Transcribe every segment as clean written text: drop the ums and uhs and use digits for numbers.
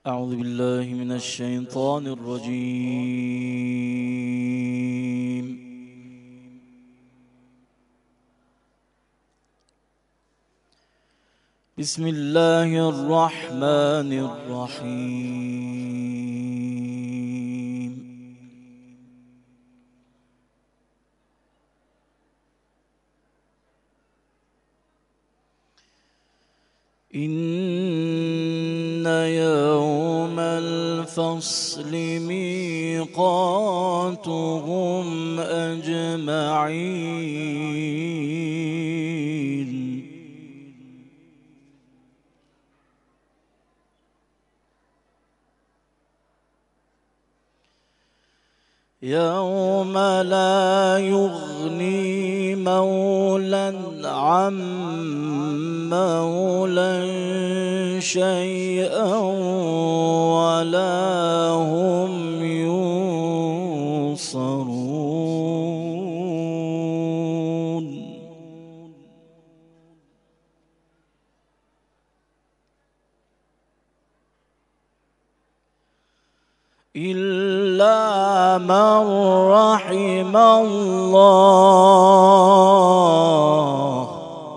أعوذ بالله من الشيطان الرجيم. بسم الله الرحمن الرحيم. إن يوم الفصل ميقاتهم أجمعين. يوم لا يغني مولى عن مولى شيئا ولا هم ينصرون. إلا من رحم الله.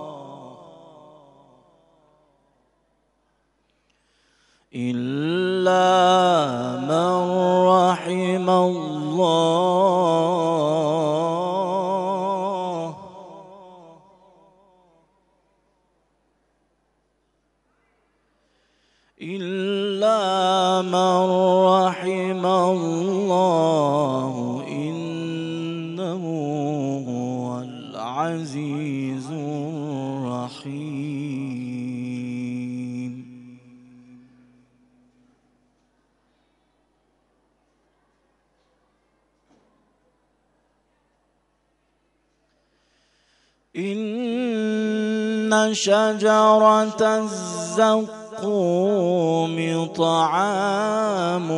إلا من رحم الله. إلا من رحم الله إنه هو العزيز الرحيم. إن شجرة الزقوم طعام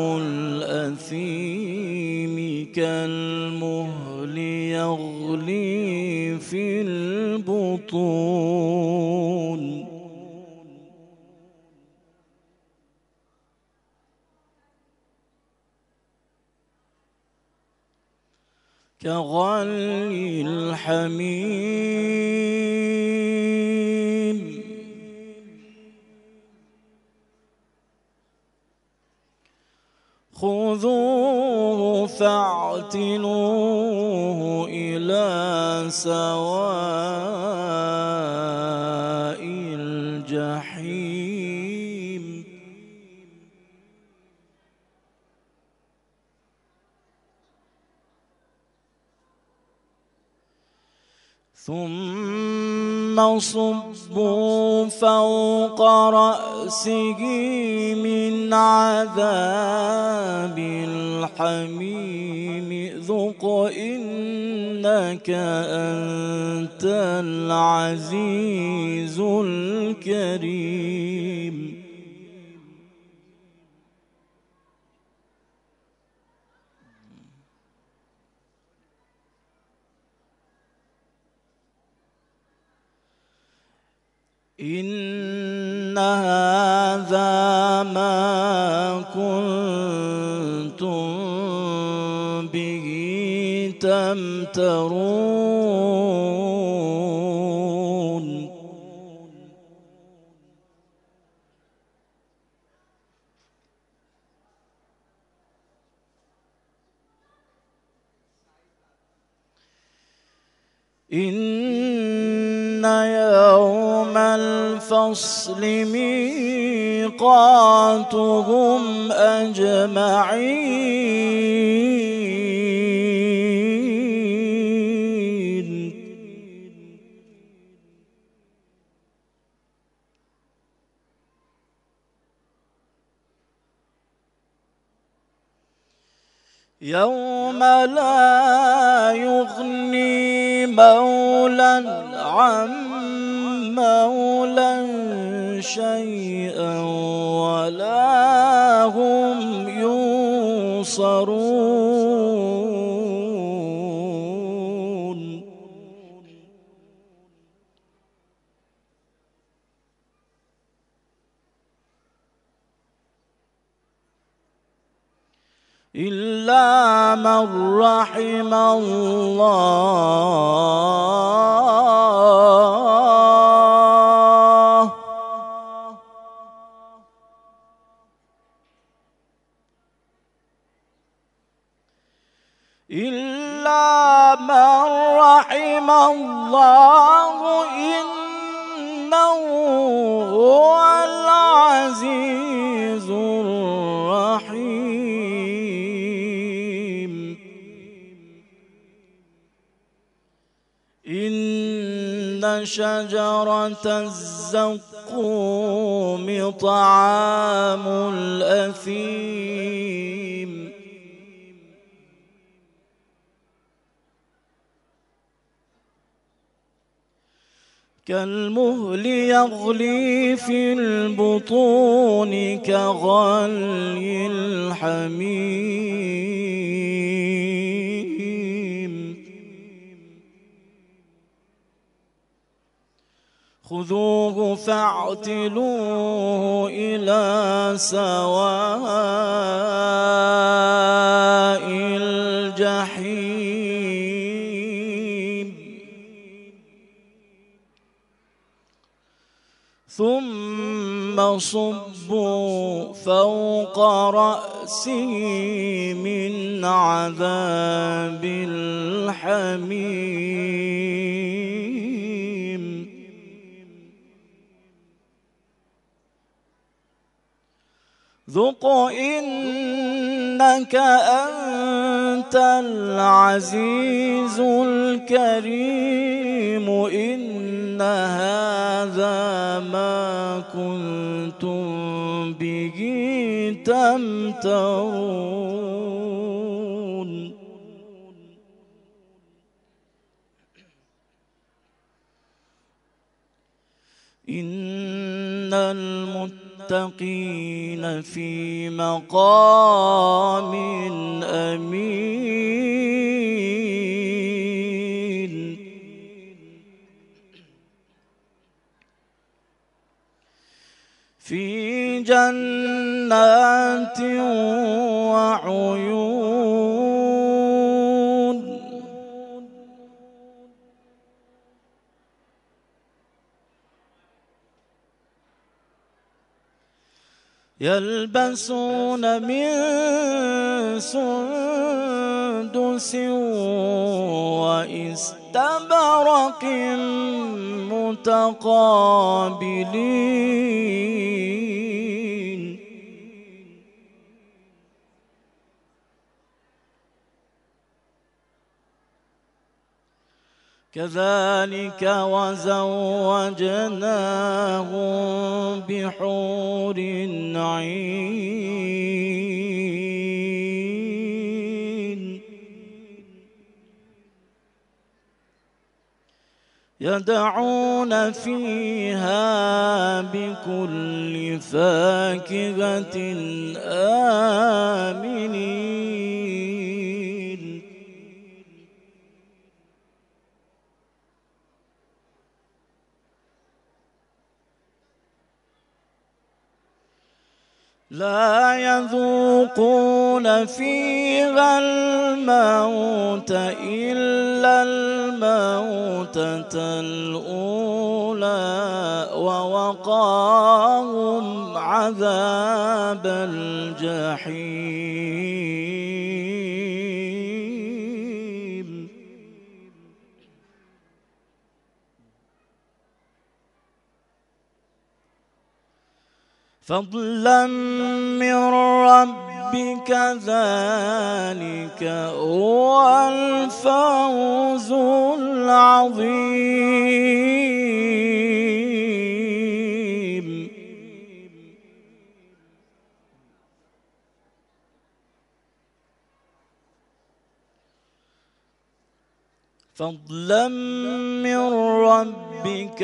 الأثيم كالمهل يغلي في البطون. كغلي الحميم. خذوه فاعتلوه إلى سواء الجحيم. ثم صبوا فوق رأسه من عذاب الحميم ذق إنك أنت العزيز الكريم. إن هذا ما كنتم به تمترون. إن يوم الفصل ميقاتهم أجمعين. يوم لا يغني مولى عن مولى شيئا ولا هم ينصرون. إلا من رحم الله. إلا من رحم الله إنه هو العزيز الرحيم. إن شجرة الزقوم طعام الأثيم. كالمهل يغلي في البطون كغلي الحميم. خذوه فاعتلوه إلى سواء الجحيم. ثم صبوا فوق رأسه من عذاب الحميم. ذق إنك أنت العزيز الكريم. إن هذا ما كنتم به تمترون. إن المتقين في مقام أمين. في جنات وعيون. يلبسون من سندس وإستبرق متقابلين. كذلك وزوجناهم بحور عين. يدعون فيها بكل فاكهة آمنين. لا يذوقون فيها الموت إلا الموتة الأولى ووقاهم عذاب الجحيم. فضلا من ربك ذلك هو الفوز العظيم. فضلا من ربك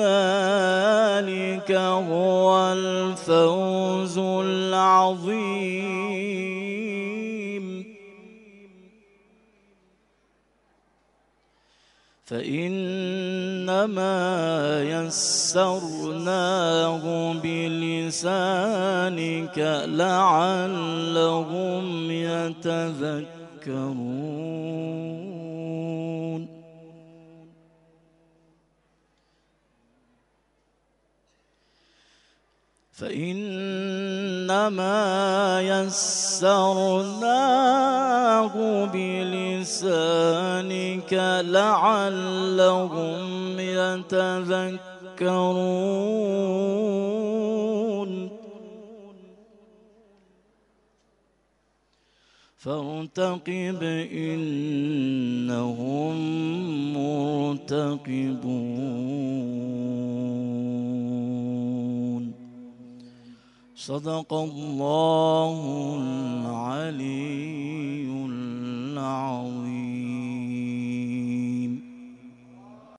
ذلك هو الفوز العظيم. فإنما يسرناه بلسانك لعلهم يتذكرون فإنما يسرناه بلسانك لعلهم يتذكرون فارتقب إنهم مرتقبون صدق الله العلي العظيم.